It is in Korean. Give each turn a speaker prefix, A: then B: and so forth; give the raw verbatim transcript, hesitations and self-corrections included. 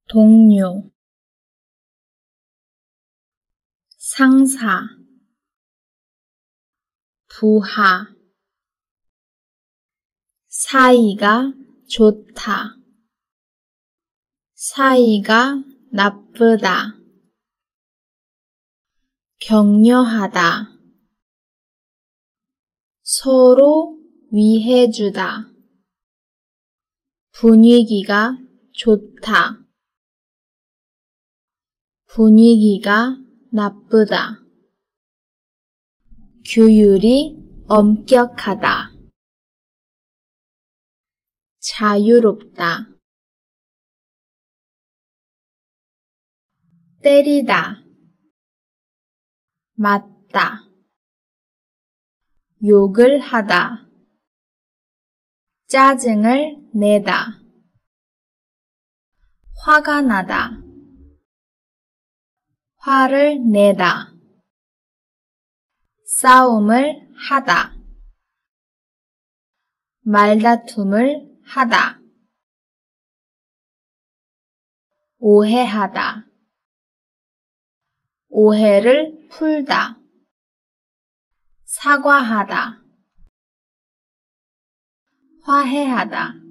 A: 동료, 상사, 부하, 사이가 좋다, 사이가 나쁘다, 격려하다, 서로 위해주다, 분위기가 좋다, 분위기가 나쁘다, 규율이 엄격하다, 자유롭다, 때리다, 맞다, 욕을 하다, 짜증을 내다, 화가 나다, 화를 내다, 싸움을 하다, 말다툼을 하다, 오해하다, 오해를 풀다, 사과하다, 화해하다.